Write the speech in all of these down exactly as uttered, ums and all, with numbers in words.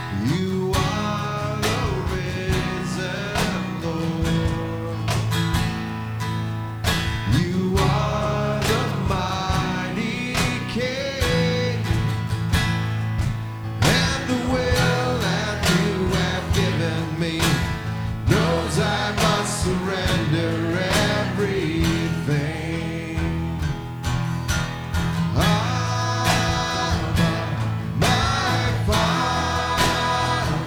You are the risen Lord. You are the mighty King, and the will that you have given me knows I must surrender everything. Abba, my Father,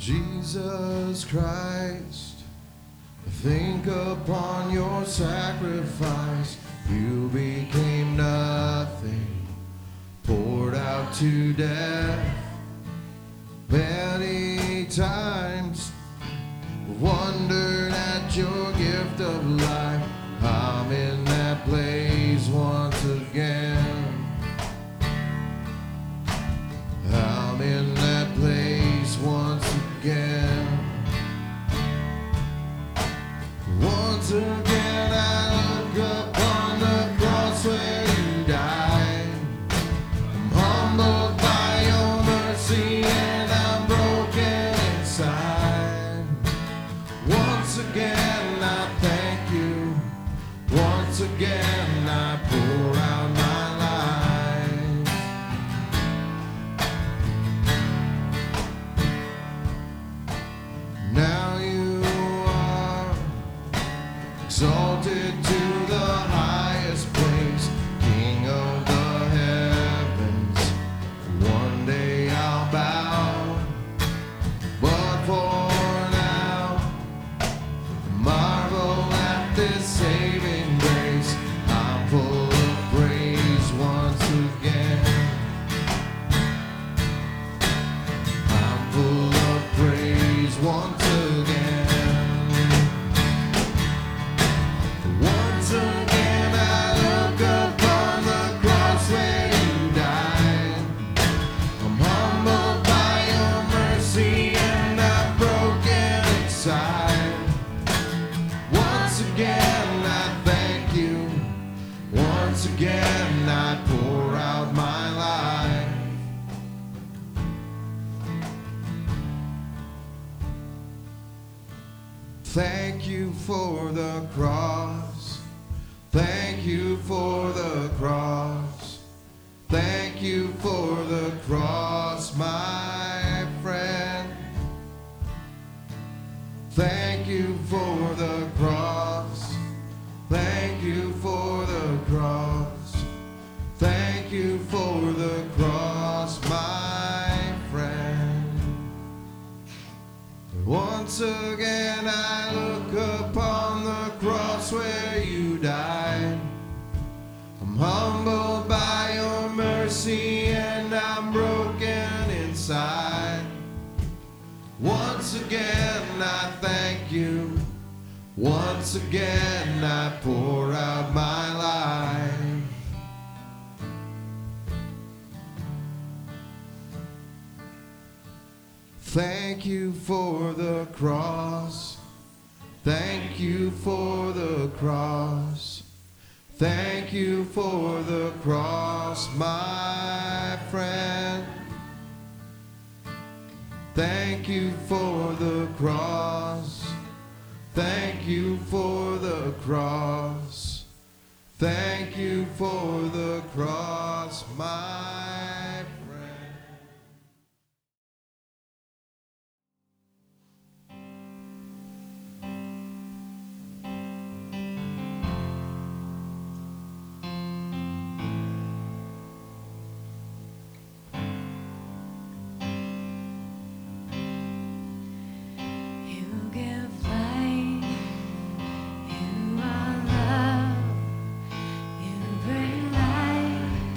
Jesus Christ, think upon your sacrifice. You became nothing, poured out to death. Many times wondered at your gift of life. I'm in that place once again. I'm in that place once again. Once again I look upon the cross where you died. I'm humbled by your mercy and I'm broken inside. Once again I thank you. Once again I pour out my life. Now you are exalted to the highest place, King of the heavens. One day I'll bow, but for now, marvel at this saving grace. I'm full of praise once again. I'm full of praise once again. Once again I look upon the cross where you died. I'm humbled by your mercy and I'm broken inside. Once again I thank you. Once again I pour out my life. Thank you for the cross. Thank you for the cross. Thank you for the cross, my friend. Thank you for the cross. Thank you for the cross. Thank you for the cross, my friend. Once again I look upon the cross where you died. I'm humbled by your mercy and I'm broken inside. Once again I thank you. Once again I pour out my life. Thank you for the cross. Thank you for the cross. Thank you for the cross, my friend. Thank you for the cross. Thank you for the cross. Thank you for the cross, my friend. Bring light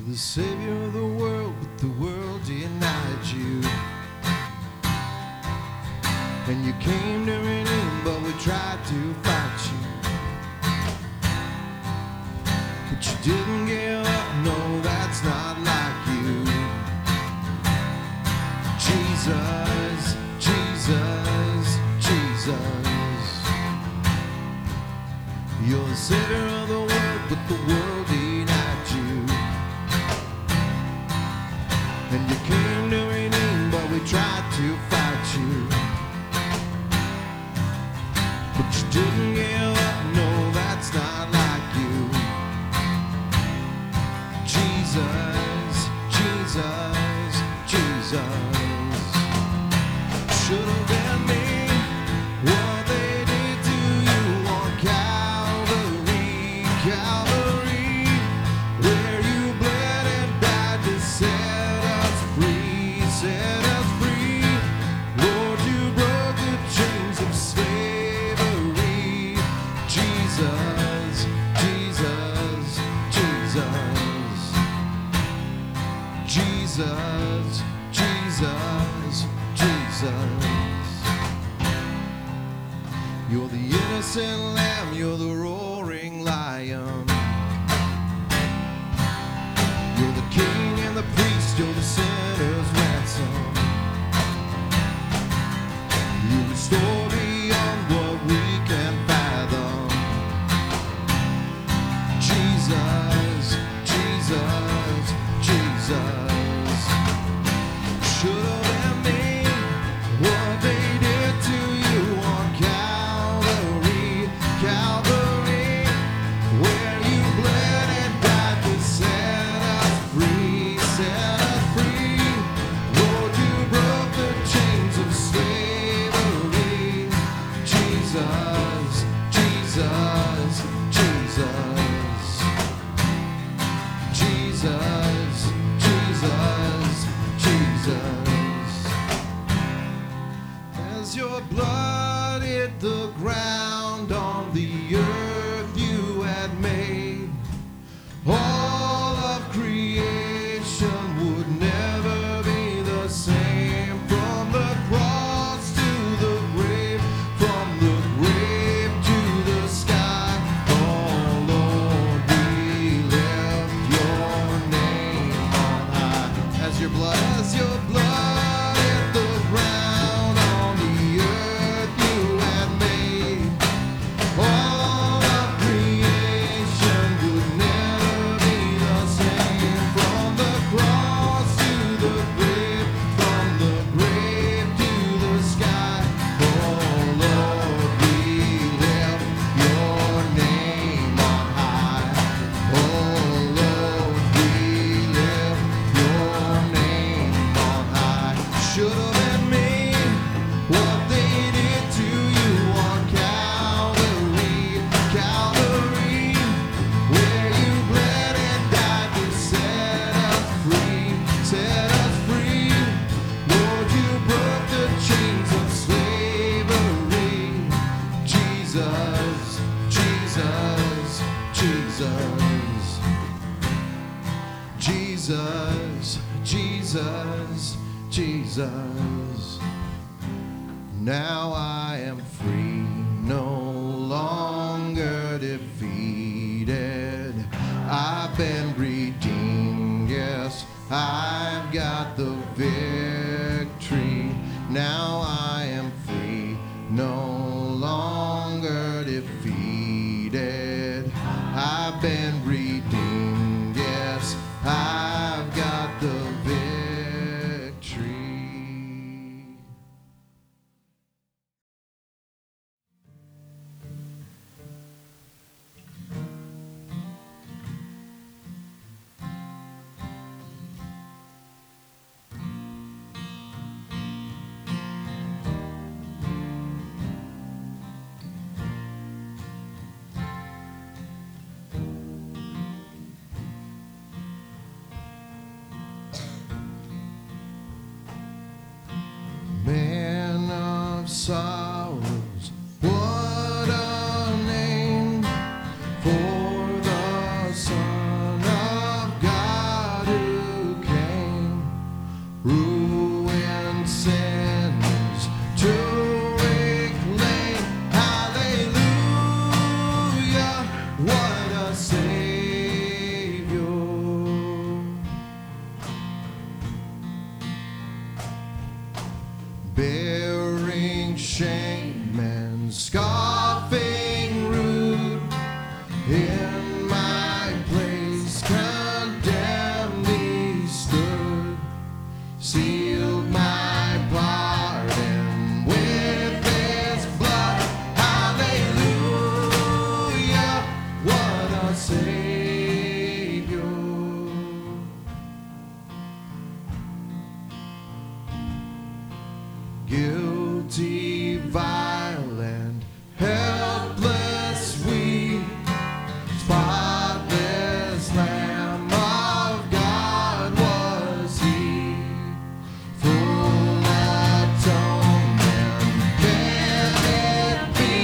You're the Savior of the world, but the world denied you. And you came to redeem, but we tried to fight you. But you didn't give up, no, that's not like you. Jesus, Jesus, Jesus. You're the Savior of the world, but the world denied you. And you came to redeem, but we tried to fight you. But you didn't give up, no, that's not like you. Jesus, Jesus, Jesus. Should have been me, what they did to you on Calvary, Calvary, where you bled and died to set us free, set us free. Lord, you broke the chains of slavery. Jesus, Jesus, Jesus. Jesus, Jesus, Jesus. You're the innocent lamb, you're the roaring lion. You're the king and the priest, you're the sinner's ransom. You restore beyond what we can fathom. Jesus, Jesus, Jesus. Should have been me, what they did to you on Calvary, Calvary, where you bled and died to set us free, set us free. Lord, you broke the chains of slavery. Jesus, Jesus, Jesus. Jesus, Jesus, Jesus. As your blood hit the ground on the earth you had made, all of creation would never be the same. From the cross to the grave, from the grave to the sky, oh Lord, we lift your name on high. As your blood, as your blood hit the ground on the earth you had made, all of creation would never be the same. From the cross to the grave, from the grave to the sky, oh Lord, we lift your name on high. Oh Lord, we lift your name on high. Should have been me, what they did to you on Calvary, Calvary, where you bled and died to set us free, set us free. Lord, you broke the chains of slavery. Jesus, Jesus, Jesus. Jesus, Jesus, Jesus. Now I am free, no longer defeated. I've been redeemed, yes, I've got the victory. Now I am free, no longer defeated. I've been redeemed, yes, I've got the victory. bearing shame and scoffing rude. In my place condemned he stood, sealed my pardon with his blood. Hallelujah, what a Savior. Guilty, violent, helpless, weak, spotless Lamb of God was he, full atonement. Can it be?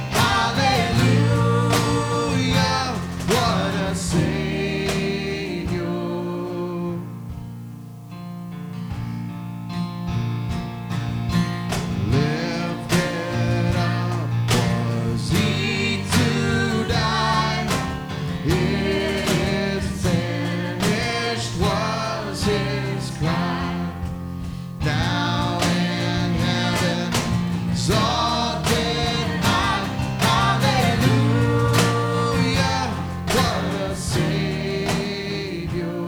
Hallelujah, what a Savior. Lifted up was he to die. It is finished was his cry. Now in heaven, exalted high. Hallelujah, what a Savior.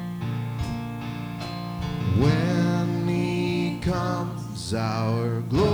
When he comes, our glory